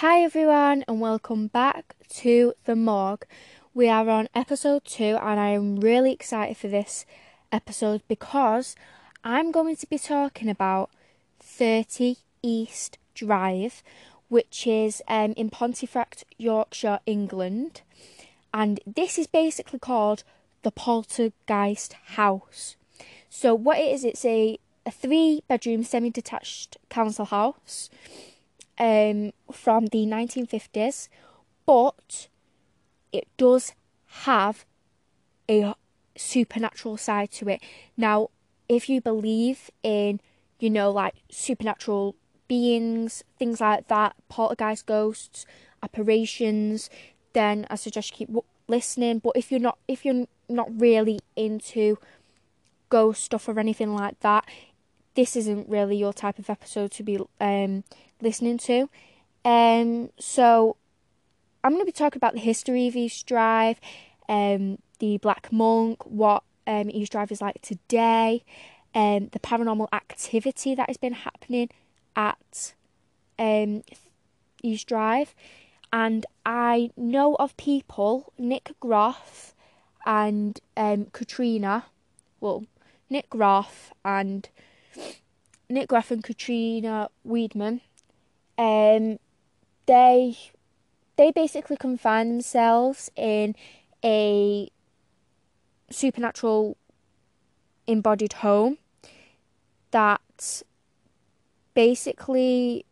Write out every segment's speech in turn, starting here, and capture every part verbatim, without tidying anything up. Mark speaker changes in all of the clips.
Speaker 1: Hi everyone and welcome back to The Morgue. We are on episode two and I am really excited for this episode because I'm going to be talking about thirty East Drive, which is um, in Pontefract, Yorkshire, England. And this is basically called the Poltergeist House. So what it is, it's a, a three-bedroom semi-detached council house um, from the nineteen fifties, but it does have a supernatural side to it. Now, if you believe in, you know, like supernatural beings, things like that, poltergeist ghosts, apparitions, then I suggest you keep w- listening. But if you're not, if you're not really into ghost stuff or anything like that, this isn't really your type of episode to be um, listening to. Um, so I'm going to be talking about the history of East Drive, um, the Black Monk, what um, East Drive is like today, um, the paranormal activity that has been happening at um, East Drive. And I know of people, Nick Groff and um, Katrina, well, Nick Groff and Nick Groff and Katrina Weidman, um, they they basically confine themselves in a supernatural embodied home that basically,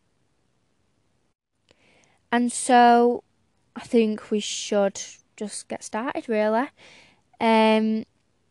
Speaker 1: and so I think we should just get started really. Um,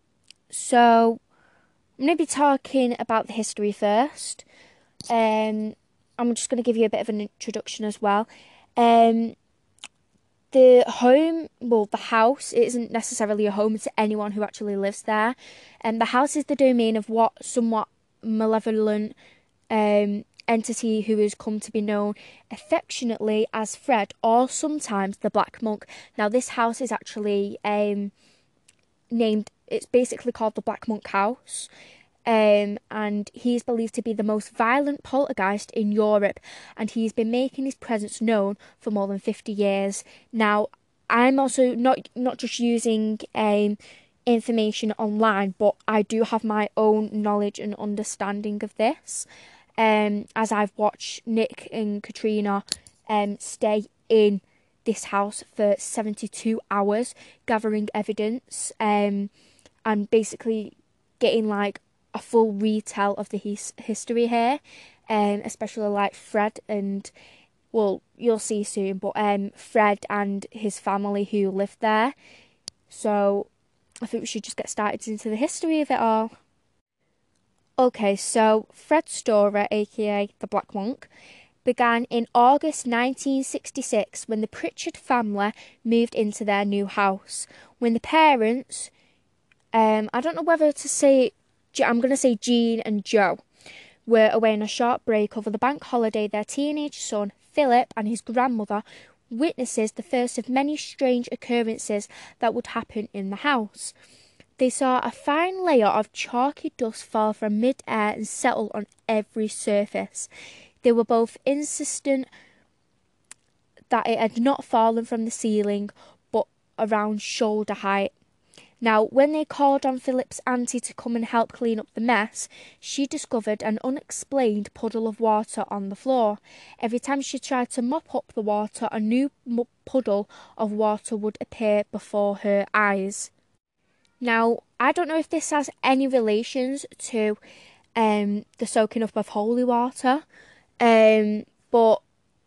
Speaker 1: so I'm going to be talking about the history first. Um, I'm just going to give you a bit of an introduction as well. Um, the home, well, the house, it isn't necessarily a home to anyone who actually lives there. And um, the house is the domain of what somewhat malevolent um, entity who has come to be known affectionately as Fred, or sometimes the Black Monk. Now, this house is actually um, named, it's basically called the Black Monk House. Um, and he's believed to be the most violent poltergeist in Europe, and he's been making his presence known for more than fifty years. Now, I'm also not not just using um, information online, but I do have my own knowledge and understanding of this, um, as I've watched Nick and Katrina um, stay in this house for seventy-two hours, gathering evidence um, and basically getting like a full retell of the his- history here, um, especially like Fred and, well, you'll see soon, but um, Fred and his family who lived there. So I think we should just get started into the history of it all. Okay, so Fred Storer, aka the Black Monk, began in August nineteen sixty-six when the Pritchard family moved into their new house. When the parents, um, I don't know whether to say I'm going to say Jean and Joe, were away on a short break over the bank holiday, their teenage son, Philip, and his grandmother witnesses the first of many strange occurrences that would happen in the house. They saw a fine layer of chalky dust fall from mid-air and settle on every surface. They were both insistent that it had not fallen from the ceiling, but around shoulder height. Now, when they called on Philip's auntie to come and help clean up the mess, she discovered an unexplained puddle of water on the floor. Every time she tried to mop up the water, a new puddle of water would appear before her eyes. Now, I don't know if this has any relations to um, the soaking up of holy water, um, but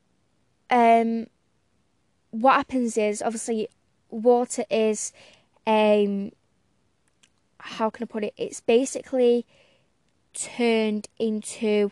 Speaker 1: um, what happens is, obviously, water is um how can I put it? It's basically turned into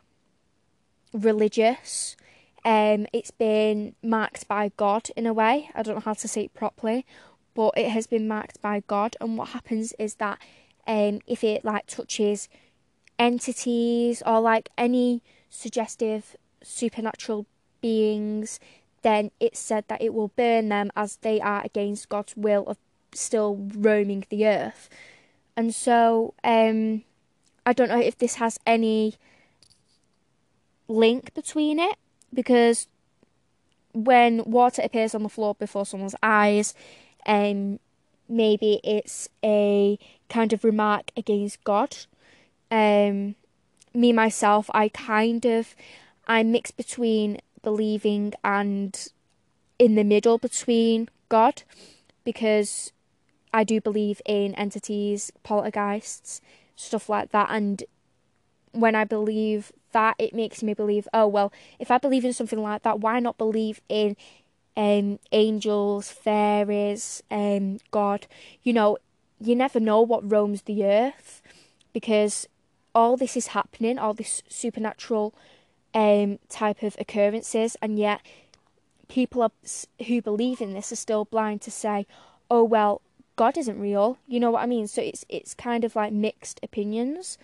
Speaker 1: religious. Um, it's been marked by God in a way. I don't know how to say it properly, but it has been marked by God. And what happens is that um, if it like touches entities or like any suggestive supernatural beings, then it's said that it will burn them as they are against God's will of still roaming the earth. And so um, I don't know if this has any link between it, because when water appears on the floor before someone's eyes, um, maybe it's a kind of remark against God. Um, me myself, I kind of I'm mixed between believing and in the middle between God, because I do believe in entities, poltergeists, stuff like that, and when I believe that, it makes me believe, oh well, if I believe in something like that, why not believe in um angels, fairies, um God? You know, you never know what roams the earth, because all this is happening, all this supernatural um type of occurrences, and yet people are, who believe in this are still blind to say, oh well, God isn't real. You know what I mean? So it's it's kind of like mixed opinions.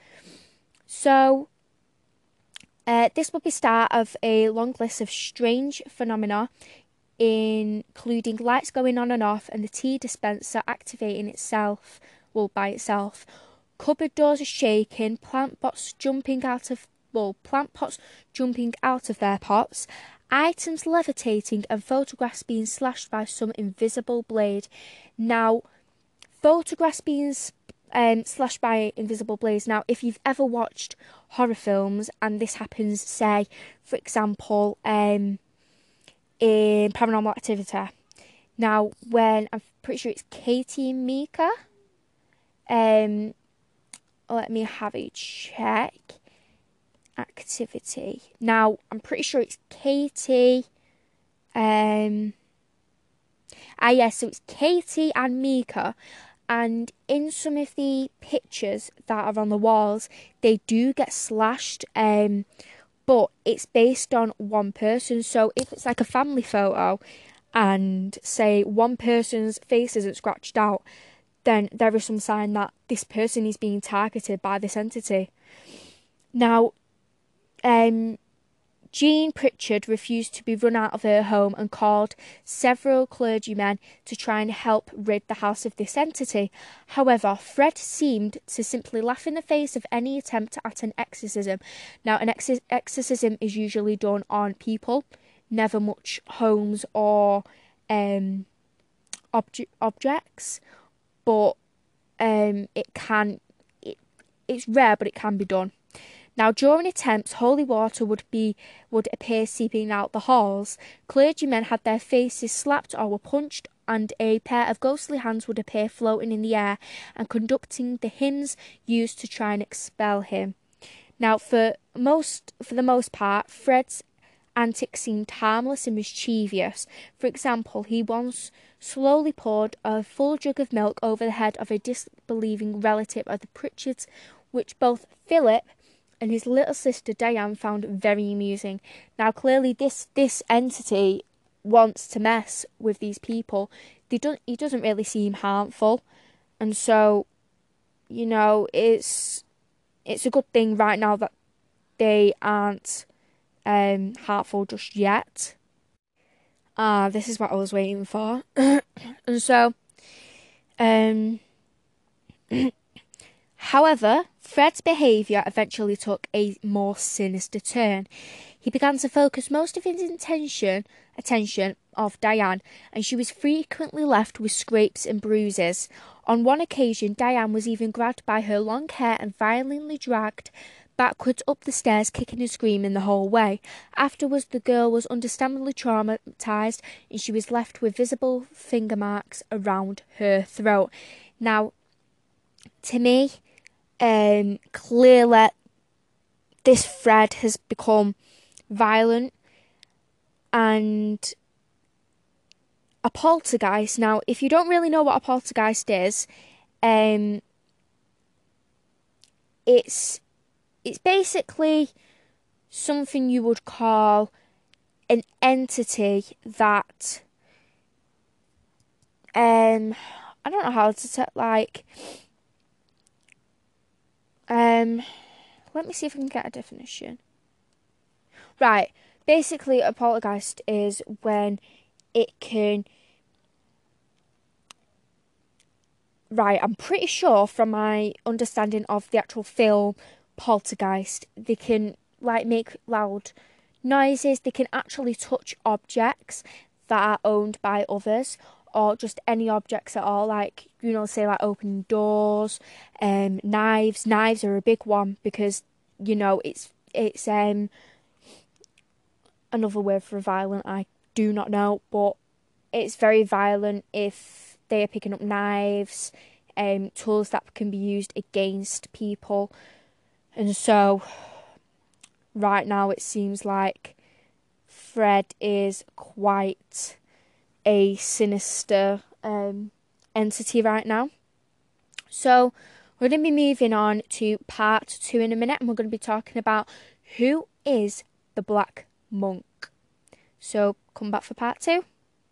Speaker 1: So uh, this will be start of a long list of strange phenomena, including lights going on and off and the tea dispenser activating itself, well, by itself. Cupboard doors are shaking, plant pots jumping out of well, plant pots jumping out of their pots, items levitating, and photographs being slashed by some invisible blade. Now, photographs being um, slashed by invisible blades. Now, if you've ever watched horror films and this happens, say, for example, um, in Paranormal Activity. Now, when I'm pretty sure it's Katie and Mika. Um, let me have a check. Activity. Now, I'm pretty sure it's Katie. Um, ah, yes, yeah, so it's Katie and Mika. And in some of the pictures that are on the walls, they do get slashed. Um, but it's based on one person. So if it's like a family photo and say one person's face isn't scratched out, then there is some sign that this person is being targeted by this entity. Now, um, Jean Pritchard refused to be run out of her home and called several clergymen to try and help rid the house of this entity. However, Fred seemed to simply laugh in the face of any attempt at an exorcism. Now, an ex- exorcism is usually done on people, never much homes or um, obje- objects, but um, it can, it, it's rare, but it can be done. Now, during attempts, holy water would be would appear seeping out the halls. Clergymen had their faces slapped or were punched, and a pair of ghostly hands would appear floating in the air and conducting the hymns used to try and expel him. Now, for most for the most part, Fred's antics seemed harmless and mischievous. For example, he once slowly poured a full jug of milk over the head of a disbelieving relative of the Pritchards, which both Philip and his little sister Diane found very amusing. Now, clearly, this this entity wants to mess with these people. They don't. He doesn't really seem harmful, and so, you know, it's it's a good thing right now that they aren't um, harmful just yet. Ah, this is what I was waiting for, and so, um. However, Fred's behaviour eventually took a more sinister turn. He began to focus most of his intention, attention of Diane, and she was frequently left with scrapes and bruises. On one occasion, Diane was even grabbed by her long hair and violently dragged backwards up the stairs, kicking and screaming the whole way. Afterwards, the girl was understandably traumatised, and she was left with visible finger marks around her throat. Now, to me, Um, clearly, this Fred has become violent and a poltergeist. Now, if you don't really know what a poltergeist is, um, it's it's basically something you would call an entity that um I don't know how to say, like. Um, let me see if I can get a definition. Right, basically a poltergeist is when it can... Right, I'm pretty sure from my understanding of the actual film Poltergeist, they can like make loud noises. They can actually touch objects that are owned by others, or just any objects at all, like, you know, say like opening doors, um, knives. Knives are a big one because, you know, it's it's um another word for violent, I do not know, but it's very violent if they are picking up knives, um, tools that can be used against people. And so, right now it seems like Fred is quite a sinister um, entity right now. So, we're going to be moving on to part two in a minute, and we're going to be talking about who is the Black Monk. So, come back for part two.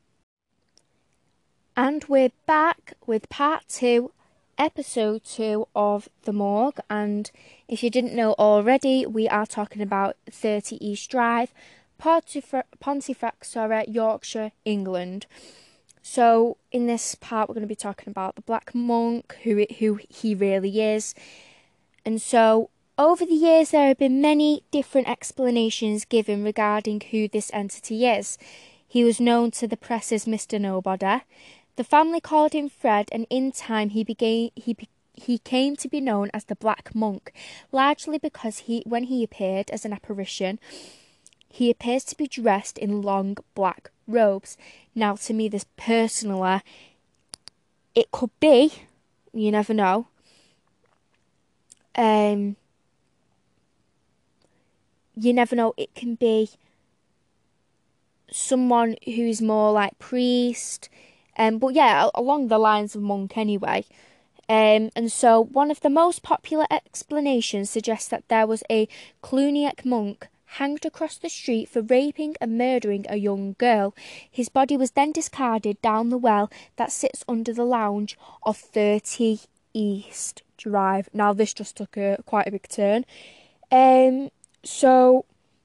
Speaker 1: And we're back with part two, episode two of The Morgue. And if you didn't know already, we are talking about thirty East Drive, Pontefract, sorry, Yorkshire, England. So in this part, we're going to be talking about the Black Monk, who who he really is. And so over the years, there have been many different explanations given regarding who this entity is. He was known to the press as Mister Nobody. The family called him Fred, and in time he became he he came to be known as the Black Monk, largely because he when he appeared as an apparition, he appears to be dressed in long black robes. Now, to me, this personally, it could be, you never know, um, you never know, it can be someone who's more like priest, um, but yeah, along the lines of monk anyway. Um, and so one of the most popular explanations suggests that there was a Cluniac monk hanged across the street for raping and murdering a young girl. His body was then discarded down the well that sits under the lounge of thirty East Drive. Now, this just took a quite a big turn. Um, so,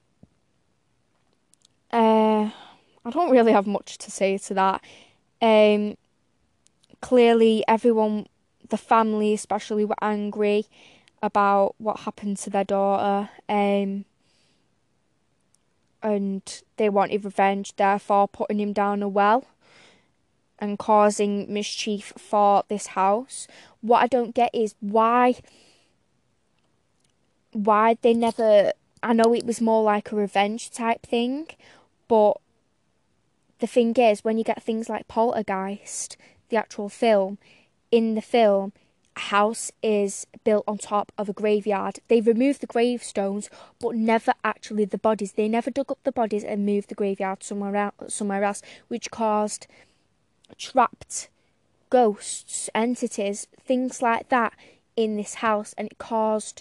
Speaker 1: uh, I don't really have much to say to that. Um, clearly, everyone, the family especially, were angry about what happened to their daughter. Um, and they wanted revenge, therefore putting him down a well and causing mischief for this house. What I don't get is why why they never... I know it was more like a revenge type thing, but the thing is, when you get things like Poltergeist, the actual film, in the film, a house is built on top of a graveyard. They removed the gravestones, but never actually the bodies. They never dug up the bodies and moved the graveyard somewhere else, somewhere else, which caused trapped ghosts, entities, things like that in this house, and it caused,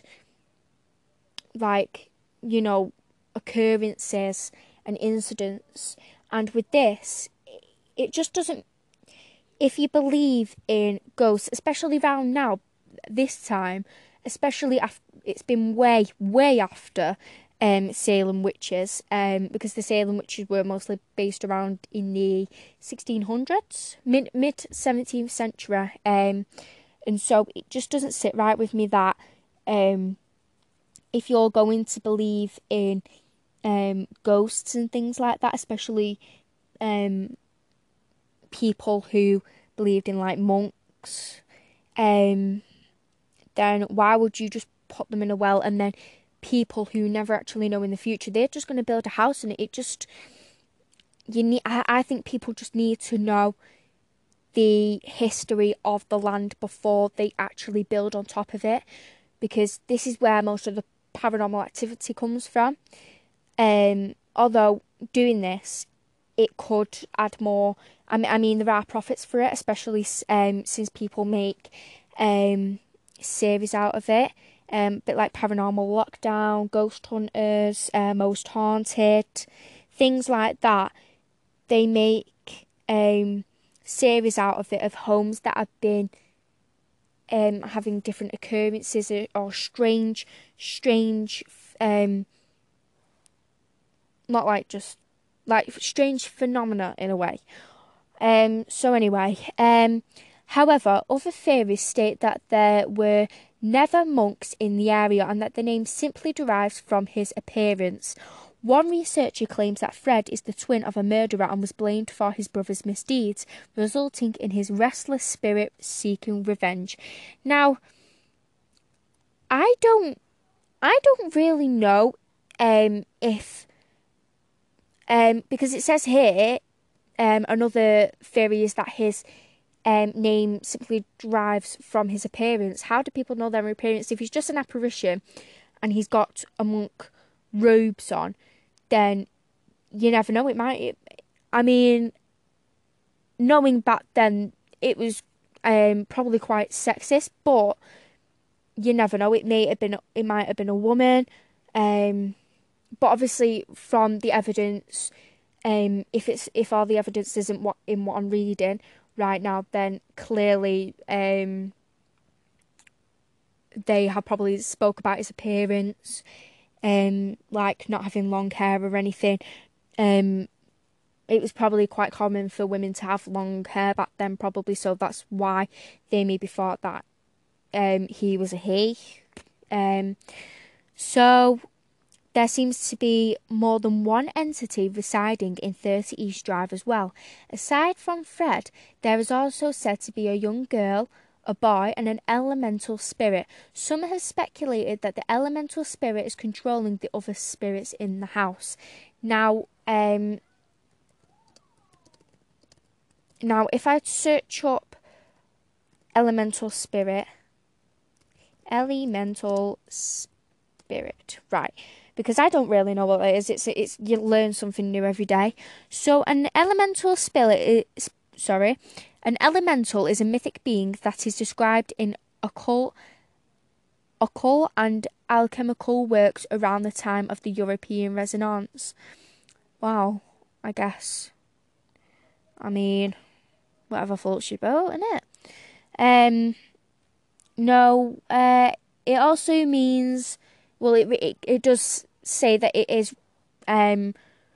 Speaker 1: like, you know, occurrences and incidents. And with this, it just doesn't... If you believe in ghosts, especially around now, this time, especially after it's been way, way after um, Salem witches, um, because the Salem witches were mostly based around in the sixteen hundreds, mid mid seventeenth century, um, and so it just doesn't sit right with me that um, if you're going to believe in um, ghosts and things like that, especially um, people who believed in like monks, um, then why would you just put them in a well? And then people who never actually know in the future, they're just going to build a house, and it, it just, you need. I, I think people just need to know the history of the land before they actually build on top of it, because this is where most of the paranormal activity comes from. Um, although doing this, it could add more. I mean, I mean, there are profits for it, especially um, since people make um, series out of it. Um, a bit like Paranormal Lockdown, Ghost Hunters, uh, Most Haunted, things like that. They make um, series out of it of homes that have been um, having different occurrences or, or strange, strange, um, not like just like strange phenomena in a way. Um, so anyway, um, however, other theories state that there were never monks in the area and that the name simply derives from his appearance. One researcher claims that Fred is the twin of a murderer and was blamed for his brother's misdeeds, resulting in his restless spirit seeking revenge. Now, I don't, I don't really know um, if, um, because it says here, um, another theory is that his um, name simply derives from his appearance. How do people know their appearance? If he's just an apparition and he's got a monk robes on, then you never know. It might, it, I mean, knowing back then, it was um, probably quite sexist, but you never know. It may have been, it might have been a woman, um, but obviously from the evidence, um, if it's if all the evidence isn't what in what I'm reading right now, then clearly um, they have probably spoke about his appearance, um, like not having long hair or anything. Um, it was probably quite common for women to have long hair back then, probably, so that's why they maybe thought that um, he was a he. Um, so there seems to be more than one entity residing in thirty East Drive as well. Aside from Fred, there is also said to be a young girl, a boy, and an elemental spirit. Some have speculated that the elemental spirit is controlling the other spirits in the house. Now, um, now if I search up elemental spirit, elemental spirit, right? Because I don't really know what it is. It's it's you learn something new every day. So an elemental spirit is sorry, an elemental is a mythic being that is described in occult, occult and alchemical works around the time of the European Renaissance. Wow, I guess. I mean, whatever floats your boat, innit? Um, no, uh, it also means. Well, it, it it does say that it is um,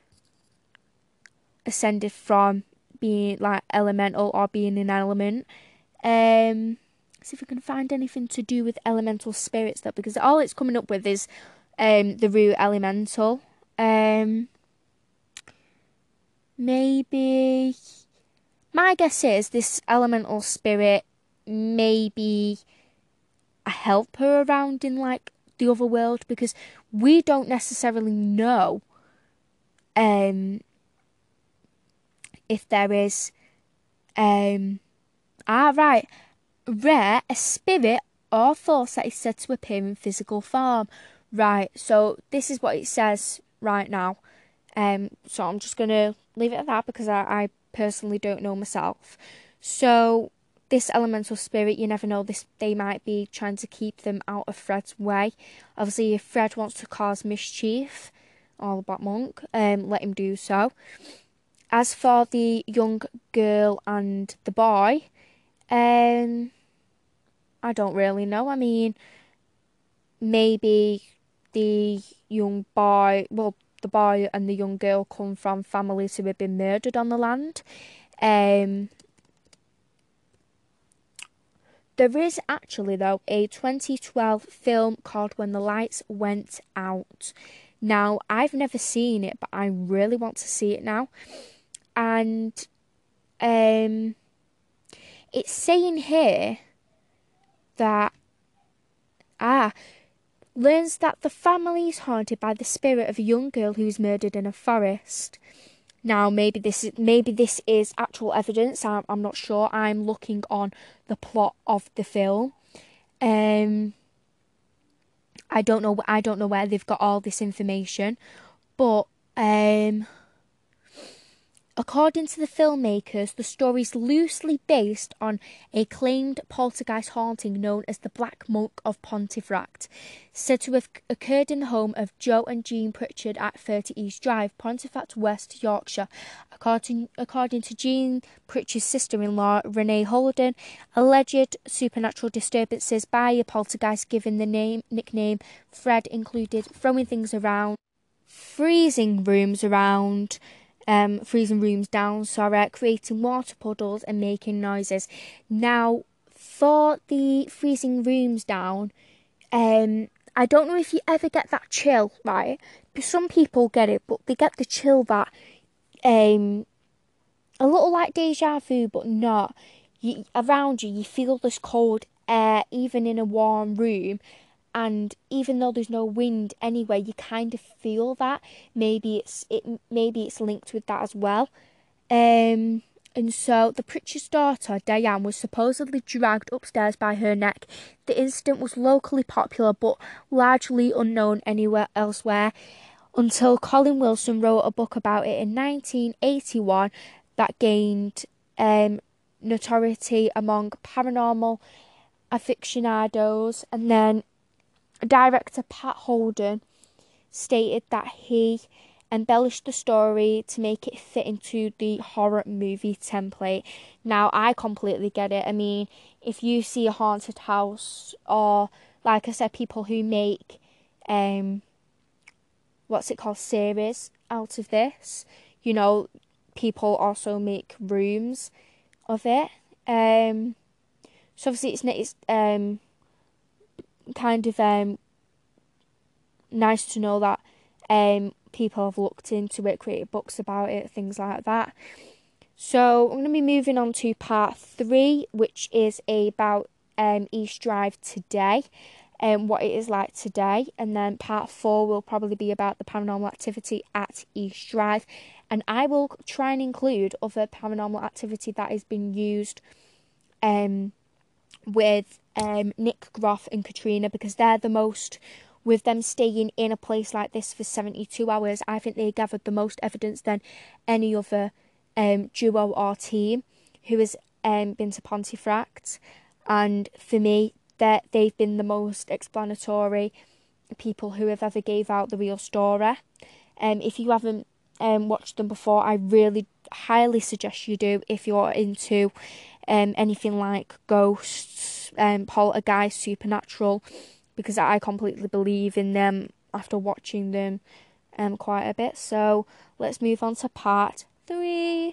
Speaker 1: ascended from being like elemental or being an element. Um, see if we can find anything to do with elemental spirits though, because all it's coming up with is um, the root elemental. Um, maybe my guess is this elemental spirit may be a helper around in like the other world, because we don't necessarily know um if there is um ah right rare a spirit or force that is said to appear in physical form. Right, so this is what it says right now. Um so I'm just gonna leave it at that because I, I personally don't know myself. So this elemental spirit, you never know, this they might be trying to keep them out of Fred's way. Obviously, if Fred wants to cause mischief, all about Monk, um, let him do so. As for the young girl and the boy, um, I don't really know. I mean, maybe the young boy, well, the boy and the young girl come from families who have been murdered on the land. Um, There is actually, though, a twenty twelve film called When the Lights Went Out. Now, I've never seen it, but I really want to see it now. And um, it's saying here that, ah, learns that the family is haunted by the spirit of a young girl who was murdered in a forest. Now, maybe this is maybe this is actual evidence. I'm, I'm not sure. I'm looking on the plot of the film. Um, I don't know. I don't know where they've got all this information, but um, according to the filmmakers, the story is loosely based on a claimed poltergeist haunting known as the Black Monk of Pontefract, said to have occurred in the home of Joe and Jean Pritchard at thirty East Drive, Pontefract, West Yorkshire. According, according to Jean Pritchard's sister-in-law, Renee Holden, alleged supernatural disturbances by a poltergeist given the name nickname Fred included throwing things around, freezing rooms around, Um, freezing rooms down, sorry, creating water puddles and making noises. Now, for the freezing rooms down, um, I don't know if you ever get that chill, right? some people get it, but they get the chill that um a little like deja vu, but not. You, around you, you feel this cold air, even in a warm room. And even though there's no wind anywhere, you kind of feel that. Maybe it's it. Maybe it's linked with that as well. Um, and so the Pritchard's daughter, Diane, was supposedly dragged upstairs by her neck. The incident was locally popular, but largely unknown anywhere elsewhere, until Colin Wilson wrote a book about it in nineteen eighty-one that gained um, notoriety among paranormal aficionados. And then director Pat Holden stated that he embellished the story to make it fit into the horror movie template. Now, I completely get it. I mean, if you see a haunted house, or like I said, people who make um what's it called, series out of this, you know, people also make rooms of it. Um, so obviously it's it's um kind of um nice to know that um people have looked into it, created books about it, things like that. So I'm going to be moving on to part three, which is about um East Drive today, and what it is like today. And then part four will probably be about the paranormal activity at East Drive. And I will try and include other paranormal activity that has been used um, with um, Nick Groff and Katrina, because they're the most, with them staying in a place like this for seventy-two hours, I think they gathered the most evidence than any other um, duo or team who has um, been to Pontefract. And for me, that they've been the most explanatory people who have ever gave out the real story. Um, if you haven't um, watched them before, I really highly suggest you do if you're into um, anything like ghosts, um, poltergeist, supernatural, because I completely believe in them after watching them um, quite a bit. So let's move on to part three.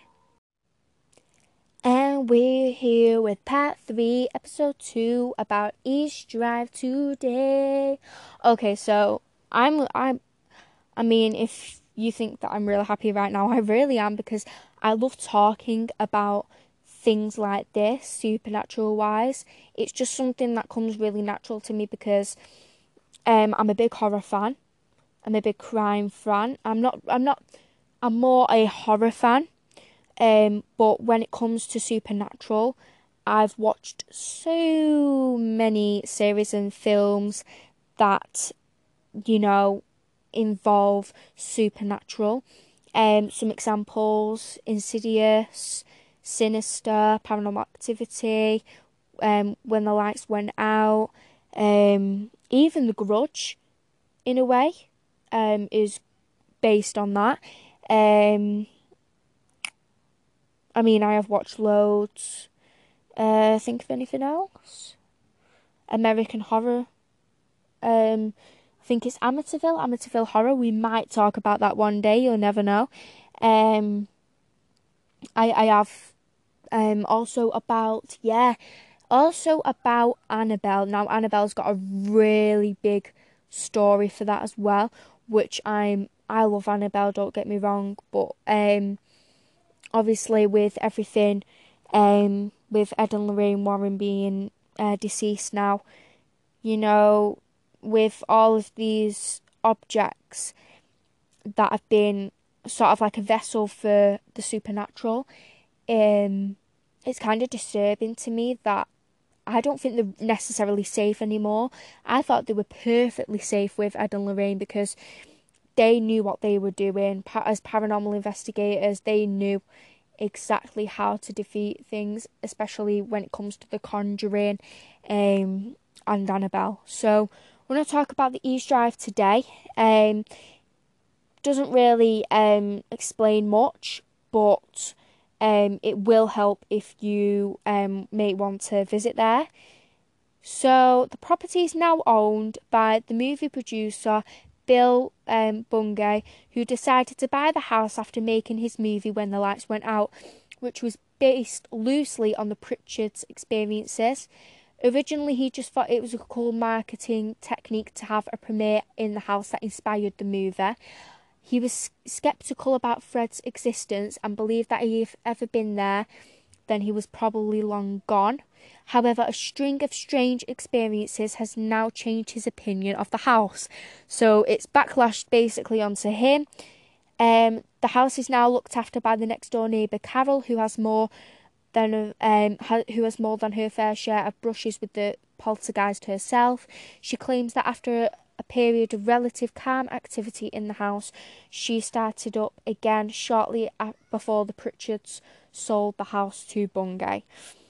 Speaker 1: And we're here with part three, episode two, about East Drive today. Okay, so I'm, I'm, I mean, if you think that I'm really happy right now, I really am, because I love talking about things like this, supernatural wise. It's just something that comes really natural to me, because um, I'm a big horror fan. I'm a big crime fan. I'm not, I'm not, I'm more a horror fan. Um, but when it comes to supernatural, I've watched so many series and films that, you know, involve supernatural. Um, some examples: Insidious, Sinister, Paranormal Activity, um, When the Lights Went Out, um, even The Grudge, in a way, um, is based on that. Um, I mean, I have watched loads. Uh, think of anything else? American Horror. Um, I think it's Amityville. Amityville Horror. We might talk about that one day. You'll never know. Um, I I have um also about yeah, also about Annabelle. Now Annabelle's got a really big story for that as well, which I'm I love Annabelle. Don't get me wrong, but um. Obviously, with everything, um, with Ed and Lorraine Warren being uh, deceased now, you know, with all of these objects that have been sort of like a vessel for the supernatural, um, it's kind of disturbing to me that I don't think they're necessarily safe anymore. I thought they were perfectly safe with Ed and Lorraine, because they knew what they were doing. As paranormal investigators, they knew exactly how to defeat things, especially when it comes to The Conjuring um, and Annabelle. So we're going to talk about the East Drive today. Um, doesn't really um, explain much, but um, it will help if you um, may want to visit there. So the property is now owned by the movie producer Bill um, Bungay, who decided to buy the house after making his movie When the Lights Went Out, which was based loosely on the Pritchards' experiences. Originally, he just thought it was a cool marketing technique to have a premiere in the house that inspired the movie. He was skeptical about Fred's existence and believed that if he'd ever been there, then he was probably long gone. However, a string of strange experiences has now changed his opinion of the house. So it's backlashed basically onto him. Um, the house is now looked after by the next door neighbour Carol, who has more than um ha- who has more than her fair share of brushes with the poltergeist herself. She claims that after a period of relative calm activity in the house, she started up again shortly before the Pritchards sold the house to Bungay.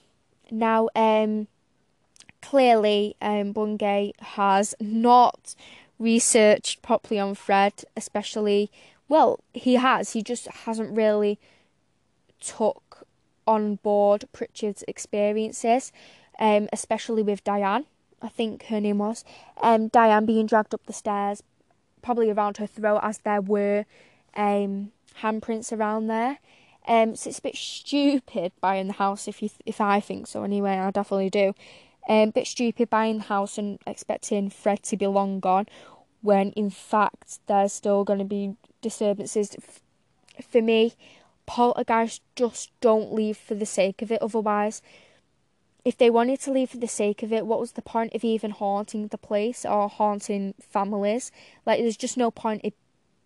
Speaker 1: Now, um, clearly, um, Bungay has not researched properly on Fred, especially, well, he has, he just hasn't really took on board Pritchard's experiences, um, especially with Diane, I think her name was, um, Diane being dragged up the stairs, probably around her throat, as there were um, handprints around there. Um, so it's a bit stupid buying the house, if you th- if I think so anyway, I definitely do. Um, bit stupid buying the house and expecting Fred to be long gone, when in fact there's still going to be disturbances. F- for me, poltergeists just don't leave for the sake of it. Otherwise, if they wanted to leave for the sake of it, what was the point of even haunting the place or haunting families? Like, there's just no point in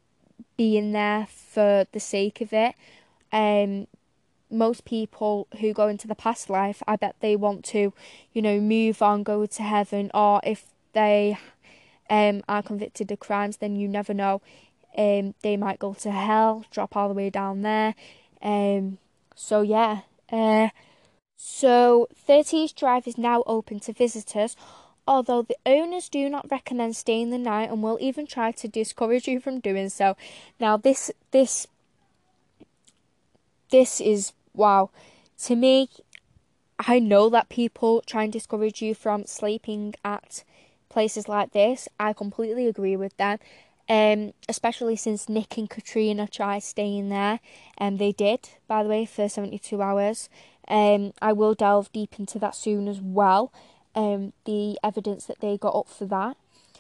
Speaker 1: being there for the sake of it. Um, most people who go into the past life, I bet they want to, you know, move on, go to heaven, or if they um are convicted of crimes, then you never know. Um, they might go to hell, drop all the way down there. Um, so yeah. Uh, so thirty East Drive is now open to visitors, although the owners do not recommend staying the night and will even try to discourage you from doing so. Now, this this this is wow. To me, I know that people try and discourage you from sleeping at places like this. I completely agree with them. Um, especially since Nick and Katrina tried staying there, and they did, by the way, for seventy-two hours. Um, I will delve deep into that soon as well. Um, the evidence that they got up for that.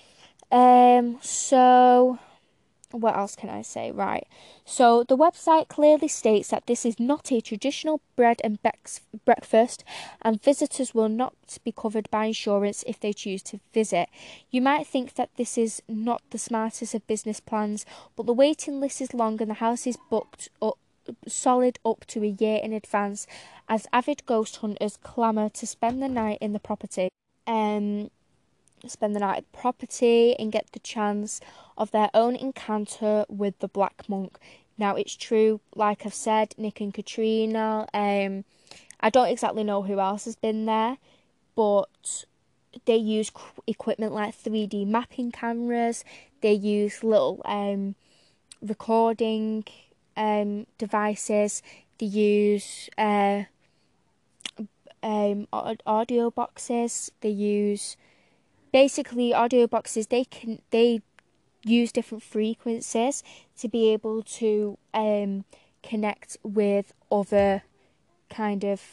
Speaker 1: Um, so what else can I say? Right. So the website clearly states that this is not a traditional bread and bex- breakfast, and visitors will not be covered by insurance if they choose to visit. You might think that this is not the smartest of business plans, but the waiting list is long and the house is booked up solid up to a year in advance, as avid ghost hunters clamour to spend the night in the property. Um, spend the night at the property and get the chance of their own encounter with the Black Monk. Now, it's true, like I've said, Nick and Katrina, um, I don't exactly know who else has been there, but they use equipment like three D mapping cameras, they use little um, recording um, devices, they use uh, um, audio boxes, they use basically audio boxes. They can they use different frequencies to be able to um connect with other kind of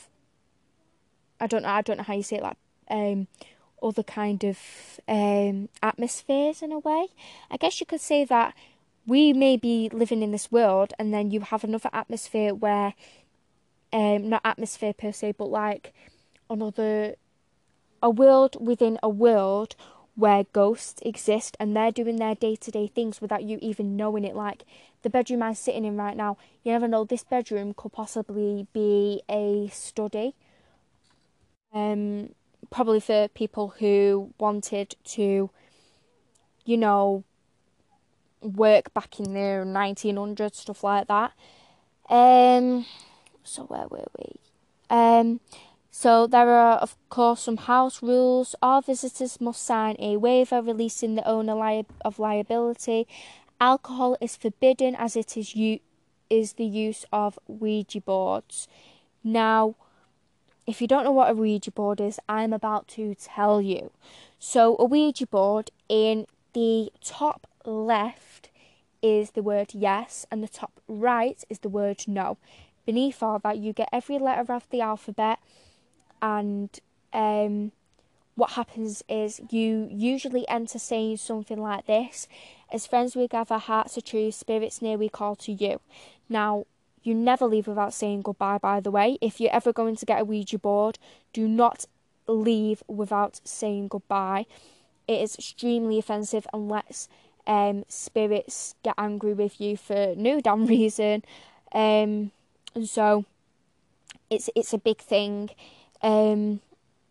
Speaker 1: I don't know I don't know how you say it, like um other kind of um atmospheres in a way. I guess you could say that we may be living in this world and then you have another atmosphere where um not atmosphere per se, but like another a world within a world where ghosts exist and they're doing their day-to-day things without you even knowing it. Like the bedroom I'm sitting in right now, you never know, this bedroom could possibly be a study. Um, probably for people who wanted to, you know, work back in the nineteen hundreds, stuff like that. Um, so where were we? Um, So there are, of course, some house rules. All visitors must sign a waiver releasing the owner li- of liability. Alcohol is forbidden, as it is u- is the use of Ouija boards. Now, if you don't know what a Ouija board is, I'm about to tell you. So a Ouija board, in the top left is the word yes, and the top right is the word no. Beneath all that, you get every letter of the alphabet, and um, what happens is you usually enter saying something like this: as friends we gather, hearts are true, spirits near we call to you. Now, you never leave without saying goodbye, by the way. If you're ever going to get a Ouija board, do not leave without saying goodbye. It is extremely offensive and lets um, spirits get angry with you for no damn reason. Um, and so, it's it's a big thing. Um,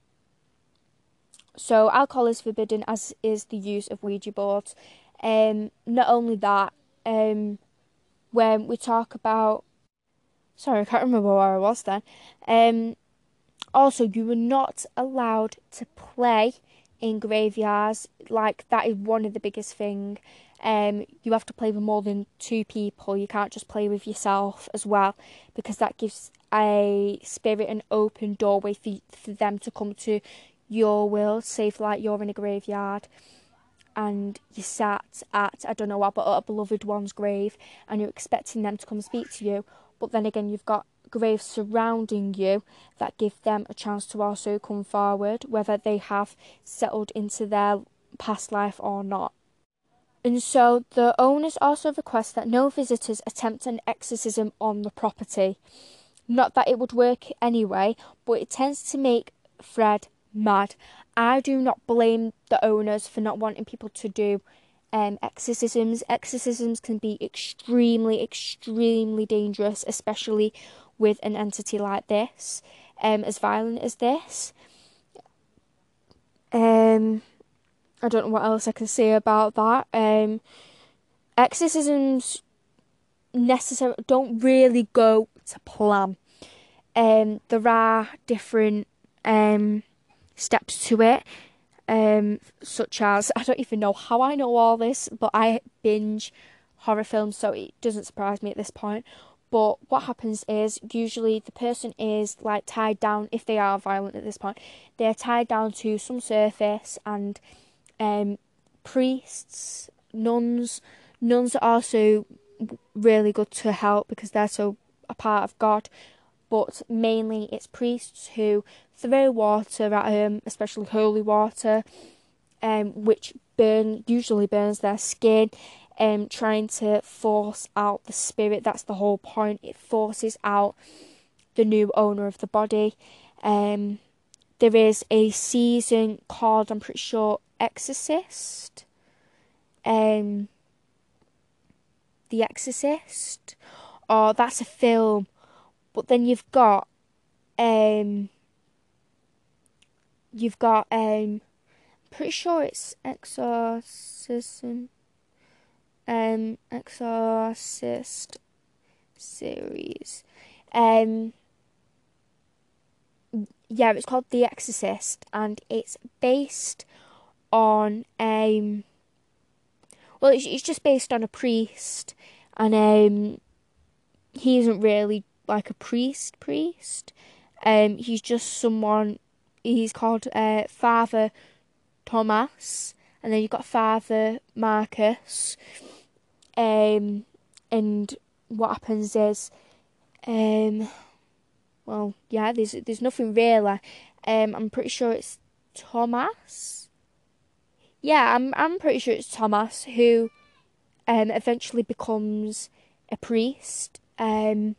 Speaker 1: so, alcohol is forbidden, as is the use of Ouija boards. Um, not only that, um, when we talk about... Sorry, I can't remember where I was then. Um, also, you were not allowed to play in graveyards. Like, that is one of the biggest things. Um, you have to play with more than two people. You can't just play with yourself as well, because that gives a spirit an open doorway for, for them to come to your world. Say if, like, you're in a graveyard and you sat at, I don't know what, but a beloved one's grave, and you're expecting them to come speak to you. But then again, you've got graves surrounding you that give them a chance to also come forward, whether they have settled into their past life or not. And so the owners also request that no visitors attempt an exorcism on the property. Not that it would work anyway, but it tends to make Fred mad. I do not blame the owners for not wanting people to do Um, exorcisms. Exorcisms can be extremely, extremely dangerous, especially with an entity like this, um, as violent as this. Um, I don't know what else I can say about that. Um, exorcisms necessarily don't really go to plan. Um, there are different um steps to it. Um, such as, I don't even know how I know all this, but I binge horror films, so it doesn't surprise me at this point. But what happens is, usually the person is like tied down, if they are violent at this point, they're tied down to some surface, and um, priests, nuns, nuns are also really good to help because they're so a part of God. But mainly it's priests who throw water at him, especially holy water, um, which burn usually burns their skin, um, trying to force out the spirit. That's the whole point. It forces out the new owner of the body. Um, there is a season called, I'm pretty sure, Exorcist. Um, The Exorcist. Or that's a film. But then you've got, um, you've got, um, pretty sure it's Exorcism, um, Exorcist series. Um, yeah, it's called The Exorcist, and it's based on, um, well, it's, it's just based on a priest, and, um, he isn't really like a priest priest. Um, he's just someone. He's called uh, Father Thomas, and then you've got Father Marcus. Um, and what happens is, um, well, yeah, there's there's nothing really. Um, I'm pretty sure it's Thomas. Yeah, I'm I'm pretty sure it's Thomas who, um, eventually becomes a priest. Um.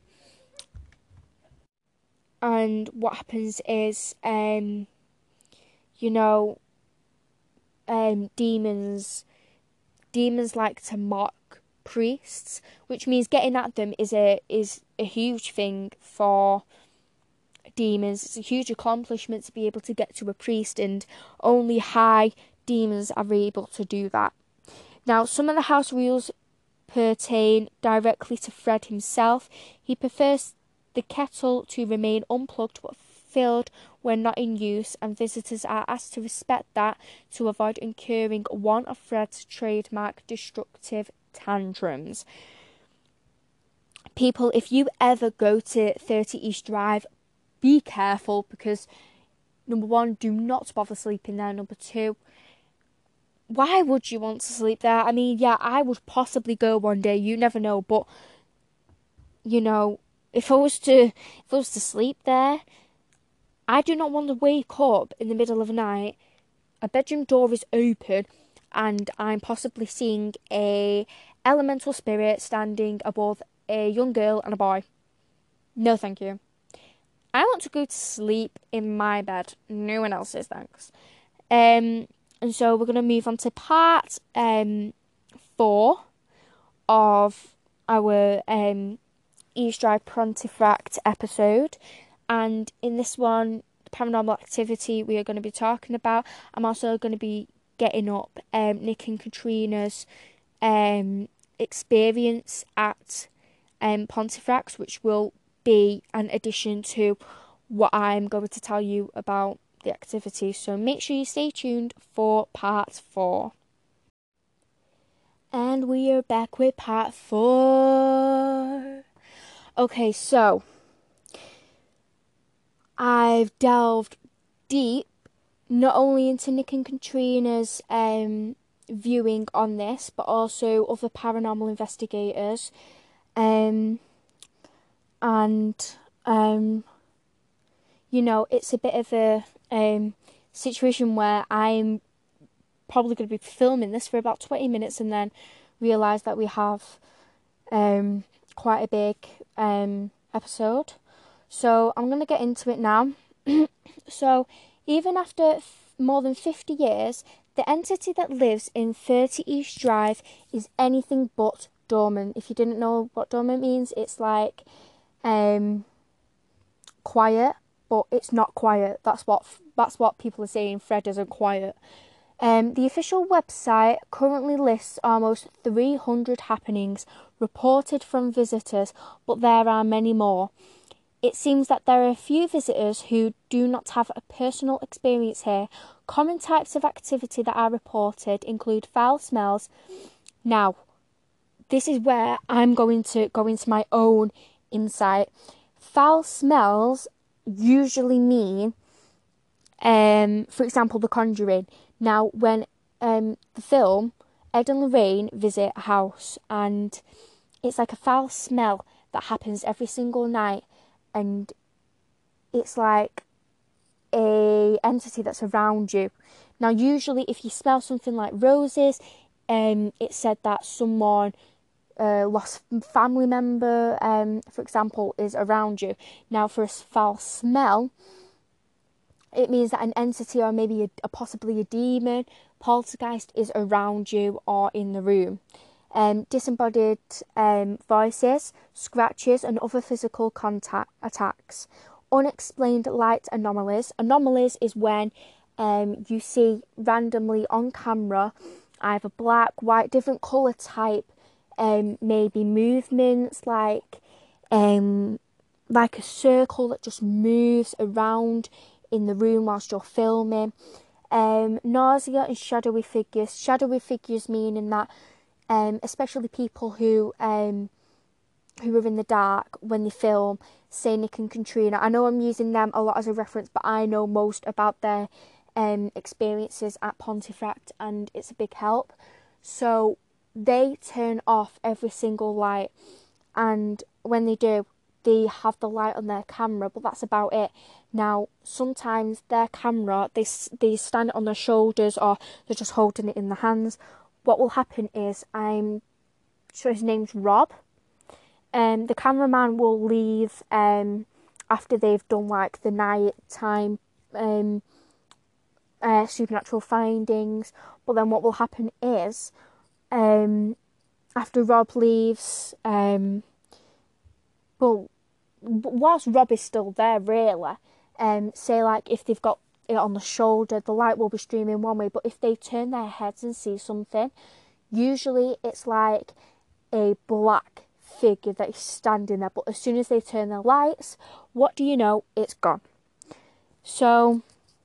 Speaker 1: And what happens is, um, you know, um, demons, demons like to mock priests, which means getting at them is a is a huge thing for demons. It's a huge accomplishment to be able to get to a priest, and only high demons are able to do that. Now, some of the house rules pertain directly to Fred himself. He prefers the kettle to remain unplugged but filled when not in use, and visitors are asked to respect that to avoid incurring one of Fred's trademark destructive tantrums. People, if you ever go to thirty East Drive, be careful, because number one, do not bother sleeping there. Number two, why would you want to sleep there? I mean, yeah, I would possibly go one day, you never know, but, you know, if I was to, if I was to sleep there, I do not want to wake up in the middle of the night a bedroom door is open and I'm possibly seeing a elemental spirit standing above a young girl and a boy. No, thank you. I want to go to sleep in my bed. No one else's, thanks. Um, and so we're going to move on to part um four of our um East Drive Pontefract episode. And in this one, the paranormal activity we are going to be talking about, I'm also going to be getting up um, Nick and Katrina's um, experience at um, Pontefract, which will be an addition to what I'm going to tell you about the activity. So make sure you stay tuned for part four. And we are back with part four. Okay, so I've delved deep, not only into Nick and Katrina's um, viewing on this, but also other paranormal investigators. Um, and, um, you know, it's a bit of a um, situation where I'm probably going to be filming this for about twenty minutes and then realise that we have um, quite a big um, episode. So I'm going to get into it now. So even after f- more than fifty years, the entity that lives in thirty East Drive is anything but dormant. If you didn't know what dormant means, it's like um, quiet, but it's not quiet. That's what that's what people are saying. Fred isn't quiet. Um, the official website currently lists almost three hundred happenings reported from visitors, but there are many more. It seems that there are a few visitors who do not have a personal experience here. Common types of activity that are reported include foul smells. Now, this is where I'm going to go into my own insight. Foul smells usually mean, um, for example, The Conjuring. Now, when um, the film, Ed and Lorraine visit a house and it's like a foul smell that happens every single night. And it's like a entity that's around you. Now, usually, if you smell something like roses, um, it's said that someone, uh, lost family member, um, for example, is around you. Now, for a foul smell, it means that an entity or maybe a, a possibly a demon, poltergeist, is around you or in the room. Um, disembodied um, voices, scratches and other physical contact attacks. Unexplained light anomalies. Anomalies is when um, you see randomly on camera either black, white, different colour type, um, maybe movements like um, like a circle that just moves around in the room whilst you're filming. Um, nausea and shadowy figures. Shadowy figures meaning that Um, especially people who um, who are in the dark when they film, say Nick and Katrina. I know I'm using them a lot as a reference, but I know most about their um, experiences at Pontefract, and it's a big help. So they turn off every single light, and when they do, they have the light on their camera, but that's about it. Now, sometimes their camera, they they stand it on their shoulders or they're just holding it in their hands. What will happen is, I'm sure his name's Rob. Um, the cameraman will leave um, after they've done like the night time um, uh, supernatural findings. But then what will happen is, um, after Rob leaves, um, well, whilst Rob is still there, really, um, say like if they've got it on the shoulder, the light will be streaming one way, but if they turn their heads and see something, usually it's like a black figure that is standing there, but as soon as they turn their lights, what do you know? It's gone. So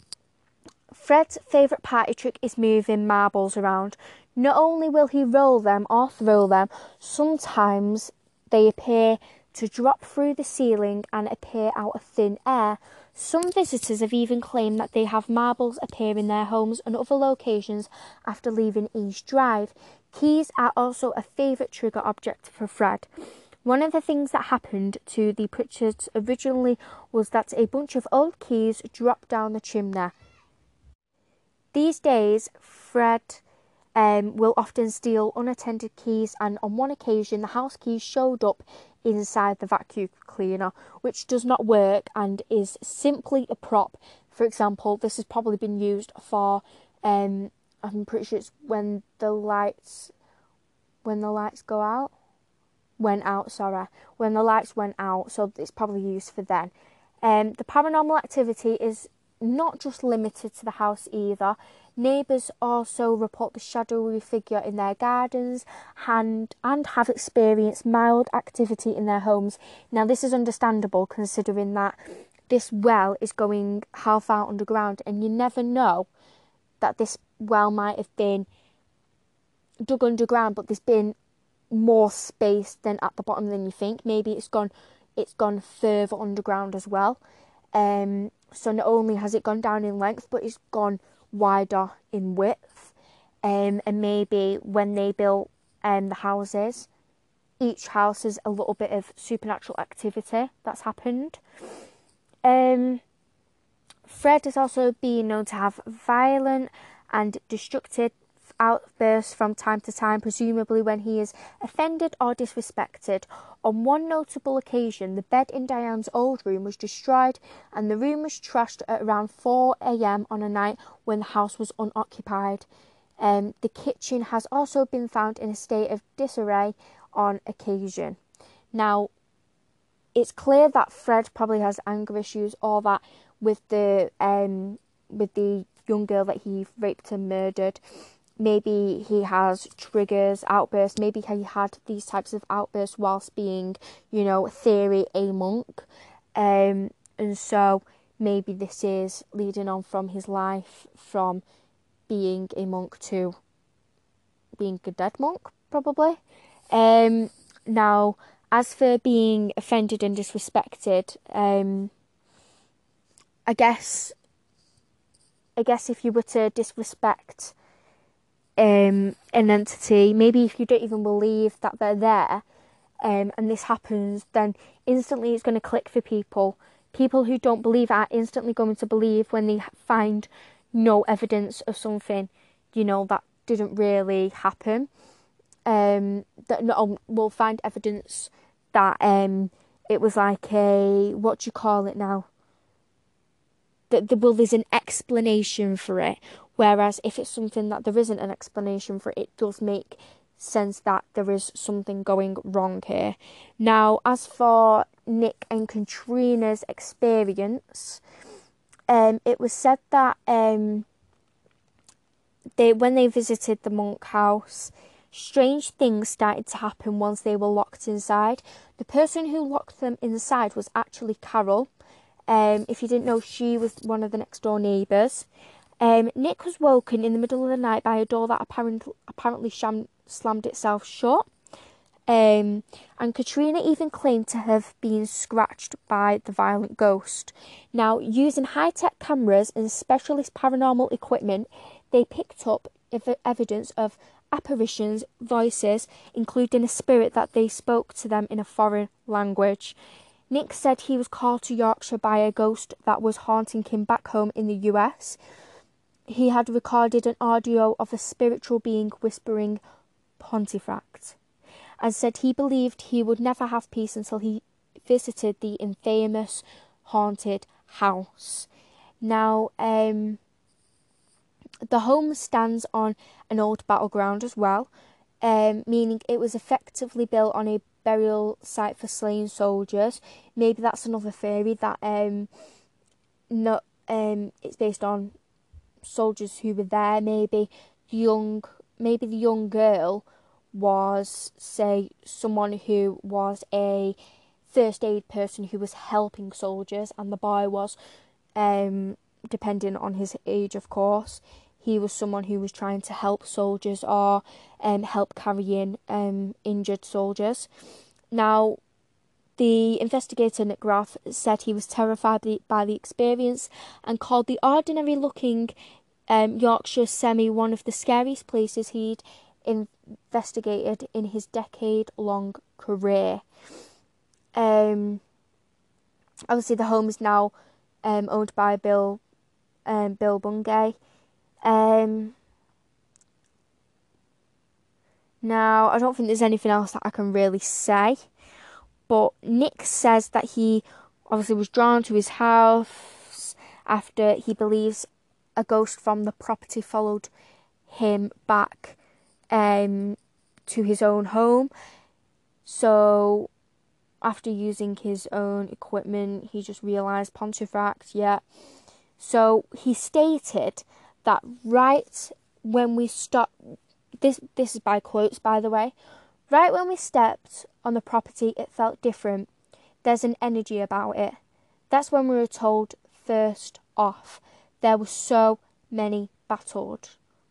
Speaker 1: Fred's favourite party trick is moving marbles around. Not only will he roll them or throw them, sometimes they appear to drop through the ceiling and appear out of thin air. Some visitors have even claimed that they have marbles appear in their homes and other locations after leaving East Drive. Keys are also a favourite trigger object for Fred. One of the things that happened to the Pritchards originally was that a bunch of old keys dropped down the chimney. These days, Fred um, will often steal unattended keys, and on one occasion, the house keys showed up inside the vacuum cleaner, which does not work and is simply a prop. For example, this has probably been used for, um, I'm pretty sure it's when the lights, when the lights go out, went out, sorry, when the lights went out, so it's probably used for then. Um, the paranormal activity is not just limited to the house either. Neighbours also report the shadowy figure in their gardens and, and have experienced mild activity in their homes. Now, this is understandable considering that this well is going half out underground, and you never know that this well might have been dug underground, but there's been more space than at the bottom than you think. Maybe it's gone it's gone further underground as well. Um, so not only has it gone down in length, but it's gone wider in width. Um, and maybe when they built um, the houses, each house has a little bit of supernatural activity that's happened. Um, Fred has also been known to have violent and destructive outbursts from time to time, presumably when he is offended or disrespected. On one notable occasion, the bed in Diane's old room was destroyed and the room was trashed at around four a.m. on a night when the house was unoccupied. Um, the kitchen has also been found in a state of disarray on occasion. Now, it's clear that Fred probably has anger issues, or that with the um with the young girl that he raped and murdered, maybe he has triggers, outbursts. Maybe he had these types of outbursts whilst being, you know, theory a monk, um, and so maybe this is leading on from his life from being a monk to being a dead monk, probably. Um, now, as for being offended and disrespected, um, I guess, I guess if you were to disrespect um, an entity, maybe if you don't even believe that they're there, um, and this happens, then instantly it's going to click for people. People who don't believe are instantly going to believe when they find no evidence of something, you know, that didn't really happen. Um, that no, will find evidence that um, it was like a, what do you call it now? That the, well, there's an explanation for it. Whereas if it's something that there isn't an explanation for, it, it does make sense that there is something going wrong here. Now, as for Nick and Katrina's experience, um, it was said that um, they when they visited the monk house, strange things started to happen once they were locked inside. The person who locked them inside was actually Carol. Um, if you didn't know, she was one of the next door neighbours. Um, Nick was woken in the middle of the night by a door that apparent, apparently sham, slammed itself shut. Um, and Katrina even claimed to have been scratched by the violent ghost. Now, using high-tech cameras and specialist paranormal equipment, they picked up ev- evidence of apparitions, voices, including a spirit that they spoke to them in a foreign language. Nick said he was called to Yorkshire by a ghost that was haunting him back home in the U S. He had recorded an audio of a spiritual being whispering Pontefract, and said he believed he would never have peace until he visited the infamous haunted house. Now, um, the home stands on an old battleground as well, um, meaning it was effectively built on a burial site for slain soldiers. Maybe that's another theory, that um, not um, it's based on soldiers who were there. Maybe the young, maybe the young girl was, say, someone who was a first aid person who was helping soldiers, and the boy was, um, depending on his age, of course, he was someone who was trying to help soldiers or um, help carry in um, injured soldiers. Now, the investigator, Nick Roth, said he was terrified by the, by the experience and called the ordinary-looking um, Yorkshire Semi one of the scariest places he'd investigated in his decade-long career. Um, obviously, the home is now um, owned by Bill um, Bill Bungay. Um, now, I don't think there's anything else that I can really say, but Nick says that he obviously was drawn to his house after he believes a ghost from the property followed him back um, to his own home. So after using his own equipment, he just realised Pontefract, yeah. So he stated that right when we stopped, this, this is by quotes by the way, right when we stepped on the property it felt different. There's an energy about it. That's when we were told first off. There were so many battled.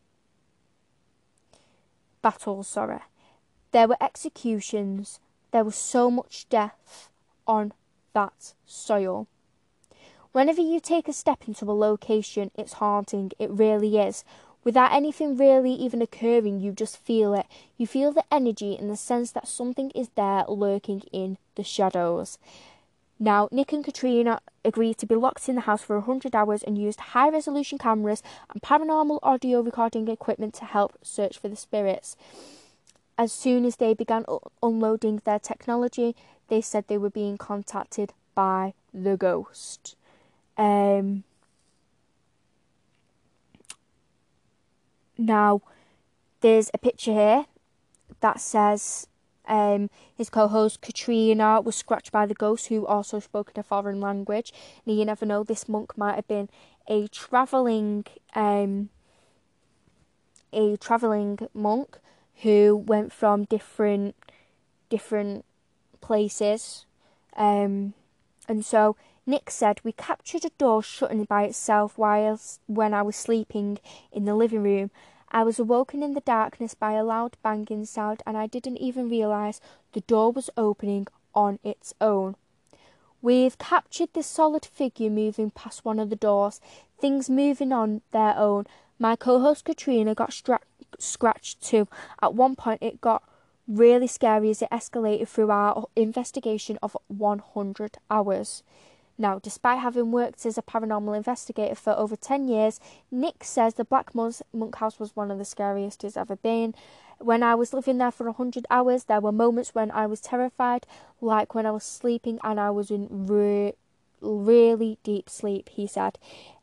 Speaker 1: Battles, sorry. There were executions. There was so much death on that soil. Whenever you take a step into a location, it's haunting. It really is. Without anything really even occurring, you just feel it. You feel the energy and the sense that something is there lurking in the shadows. Now, Nick and Katrina agreed to be locked in the house for one hundred hours and used high-resolution cameras and paranormal audio recording equipment to help search for the spirits. As soon as they began u- unloading their technology, they said they were being contacted by the ghost. Um, now, there's a picture here that says um, his co-host Katrina was scratched by the ghost, who also spoke in a foreign language. And you never know, this monk might have been a travelling um, a travelling monk who went from different different places. Um, and so Nick said, we captured a door shutting by itself whilst when I was sleeping in the living room. I was awoken in the darkness by a loud banging sound and I didn't even realise the door was opening on its own. We've captured this solid figure moving past one of the doors, things moving on their own. My co-host Katrina got stra- scratched too. At one point it got really scary as it escalated through our investigation of one hundred hours. Now, despite having worked as a paranormal investigator for over ten years, Nick says the Black Monk House was one of the scariest he's ever been. When I was living there for one hundred hours, there were moments when I was terrified, like when I was sleeping and I was in re- really deep sleep, he said.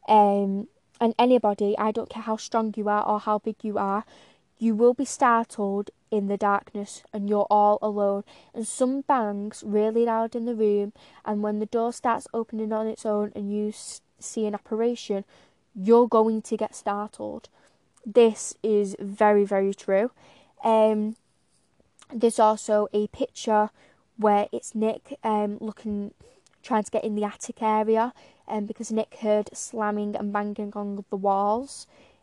Speaker 1: Um, and anybody, I don't care how strong you are or how big you are, you will be startled in the darkness and you're all alone. And some bangs really loud in the room, and when the door starts opening on its own and you s- see an apparition, you're going to get startled. This is very, very true. Um, there's also a picture where it's Nick um, looking, trying to get in the attic area, um, because Nick heard slamming and banging on the walls.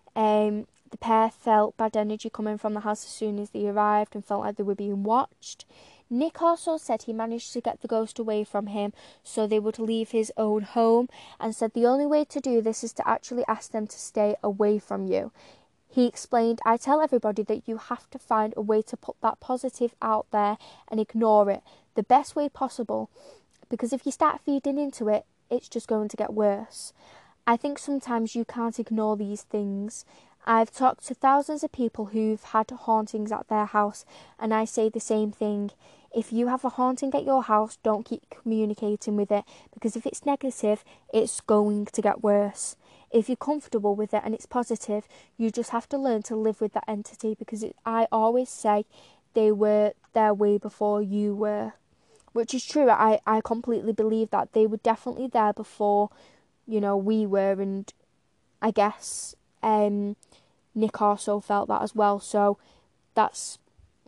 Speaker 1: Um, the pair felt bad energy coming from the house as soon as they arrived and felt like they were being watched. Nick also said he managed to get the ghost away from him so they would leave his own home, and said the only way to do this is to actually ask them to stay away from you. He explained, I tell everybody that you have to find a way to put that positive out there and ignore it the best way possible, because if you start feeding into it, it's just going to get worse. I think sometimes you can't ignore these things. I've talked to thousands of people who've had hauntings at their house, and I say the same thing. If you have a haunting at your house, don't keep communicating with it, because if it's negative, it's going to get worse. If you're comfortable with it and it's positive, you just have to learn to live with that entity, because it, I always say they were there way before you were, which is true. I, I completely believe that they were definitely there before, you know, we were, and I guess um, Nick also felt that as well, so that's,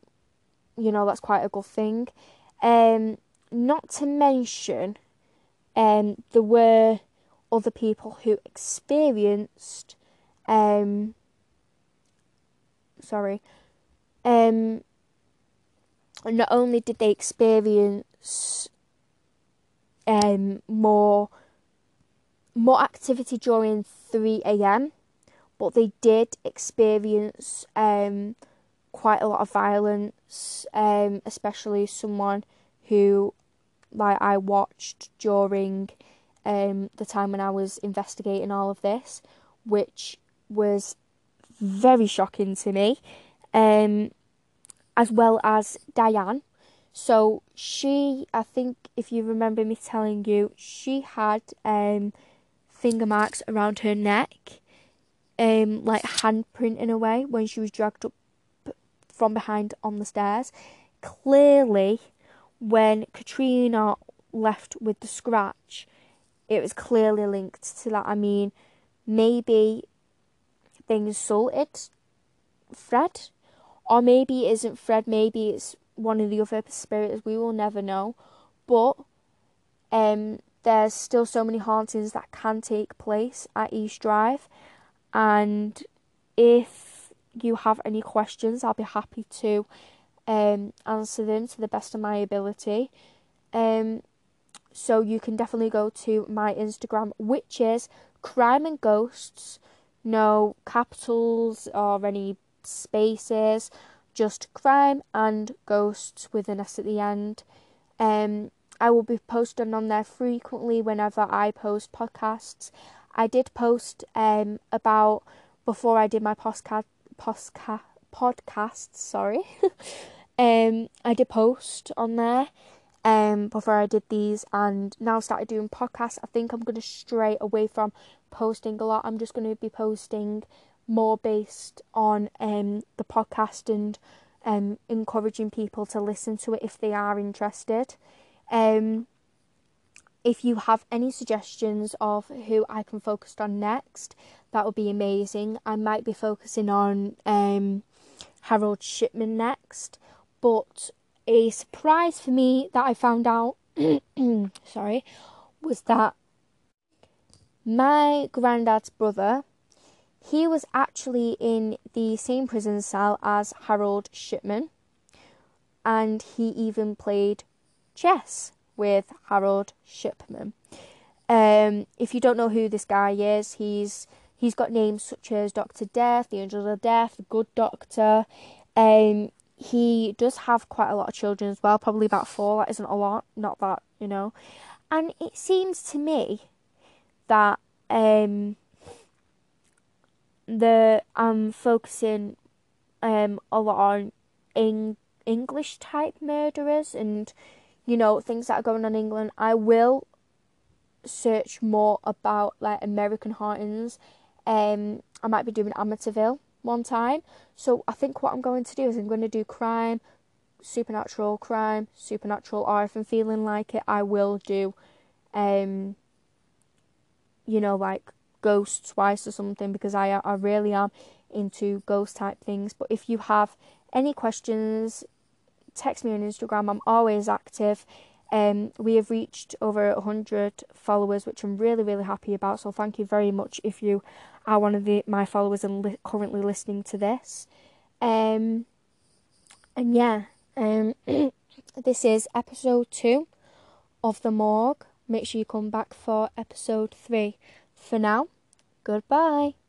Speaker 1: you know, that's quite a good thing. Um, not to mention, um, there were other people who experienced, um, sorry, um, not only did they experience um, more more activity during three a.m, but they did experience um, quite a lot of violence, um, especially someone who, like, I watched during um, the time when I was investigating all of this, which was very shocking to me, um, as well as Diane. So she, I think if you remember me telling you, she had um, finger marks around her neck, um, like handprint in a way, when she was dragged up from behind on the stairs. Clearly, when Katrina left with the scratch, it was clearly linked to that. I mean, maybe things salted Fred, or maybe it isn't Fred, maybe it's one of the other spirits, we will never know. But um, there's still so many hauntings that can take place at East Drive, and if you have any questions, I'll be happy to um, answer them to the best of my ability. Um, so you can definitely go to my Instagram, which is Crime and Ghosts, no capitals or any spaces, just Crime and Ghosts with an S at the end. Um, I will be posting on there frequently whenever I post podcasts. I did post um about before I did my podcast podcast podcasts. Sorry, um, I did post on there um before I did these, and now started doing podcasts. I think I'm gonna stray away from posting a lot. I'm just gonna be posting more based on um the podcast and um encouraging people to listen to it if they are interested. Um, if you have any suggestions of who I can focus on next, that would be amazing. I might be focusing on um, Harold Shipman next, but a surprise for me that I found out, sorry, was that my granddad's brother, he was actually in the same prison cell as Harold Shipman, and he even played chess with Harold Shipman. Um, if you don't know who this guy is, he's he's got names such as Doctor Death, the Angel of Death, the Good Doctor. Um, he does have quite a lot of children as well, probably about four. That isn't a lot, not that, you know. And it seems to me that um, the I'm focusing um a lot on Eng- English type murderers and, you know, things that are going on in England. I will search more about like American hauntings. Um, I might be doing Amityville one time. So I think what I'm going to do is I'm going to do crime, supernatural, crime, supernatural, or if I'm feeling like it, I will do, um, you know, like ghosts twice or something, because I I really am into ghost type things. But if you have any questions, text me on Instagram. I'm always active. Um, we have reached over one hundred followers, which I'm really, really happy about. So thank you very much if you are one of the, my followers and li- currently listening to this. Um, and yeah, um, this is episode two of The Morgue. Make sure you come back for episode three. For now, goodbye.